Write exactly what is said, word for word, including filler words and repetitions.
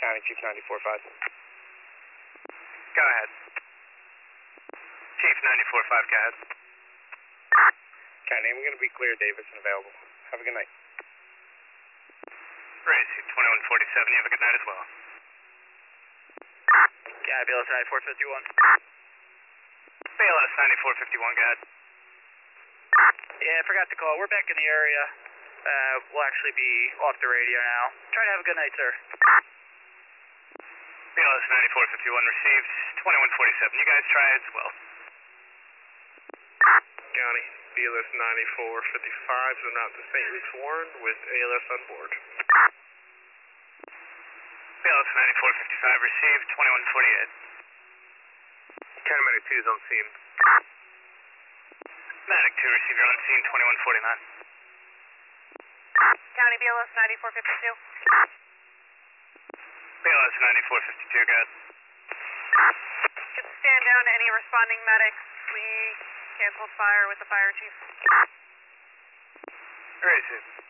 County, Chief ninety-four five. Go ahead. Chief ninety-four five, go ahead. County, I'm going to be clear, Davidson available. Have a good night. Racy, twenty-one forty-seven, you have a good night as well. Yeah, B L S ninety-four fifty-one. B L S ninety-four fifty-one, go ahead. Yeah, I forgot to call. We're back in the area. Uh, we'll actually be off the radio now. Try to have a good night, sir. B L S ninety-four fifty-one received, twenty-one forty-seven. You guys try as well. County, B L S ninety-four fifty-five is en route to Saint Luke's Warren with A L S on board. B L S ninety-four fifty-five received, twenty-one forty-eight. County Medic two is on scene. Medic two, receiver on scene, twenty-one forty-nine. County B L S ninety-four fifty-two. B L S ninety-four fifty-two, go ahead. Could stand down to any responding medics. We canceled fire with the fire chief. Racy.